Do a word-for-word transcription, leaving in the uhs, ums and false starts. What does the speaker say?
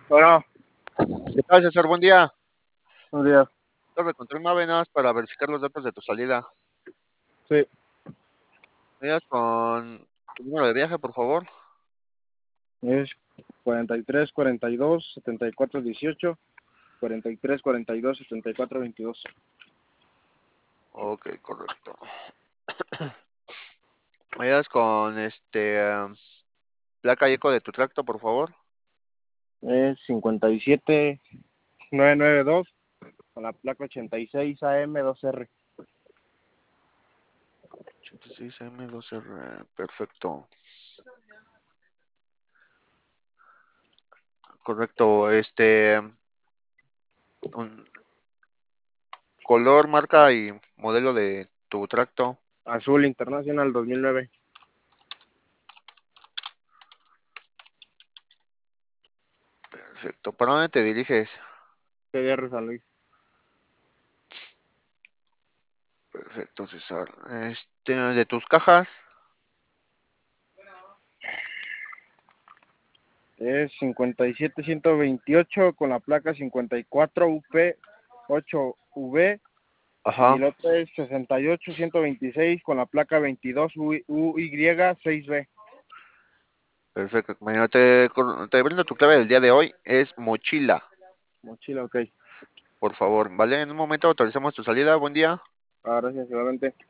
Bueno, ¿Qué tal, César? Buen día. un día. Te encontré una vez para verificar los datos de tu salida. Sí, ¿Me ayudas con tu número de viaje, por favor? es cuarenta y tres, cuarenta y dos, setenta y cuatro, dieciocho, cuarenta y tres, cuarenta y dos, setenta y cuatro, veintidós. Ok, correcto. ¿Me ayudas con este em, placa y eco de tu tracto, por favor? Es cincuenta y siete, novecientos noventa y dos con la placa ochenta y seis A M dos R. ochenta y seis M dos R, perfecto. Correcto. Este, un color, marca y modelo de tu tracto. Azul Internacional dos mil nueve. Perfecto. ¿Para dónde te diriges? T D R San Luis. Perfecto, César. Este, de tus cajas. Es cincuenta y siete, ciento veintiocho con la placa cincuenta y cuatro U P ocho V. Y Ajá. el otro es sesenta y ocho, ciento veintiséis con la placa veintidós U Y seis B. Perfecto. Mañana te, te brindo tu clave del día de hoy. Es mochila. Mochila, ok. Por favor, ¿vale? En un momento autorizamos tu salida. Buen día. Ah, gracias, igualmente.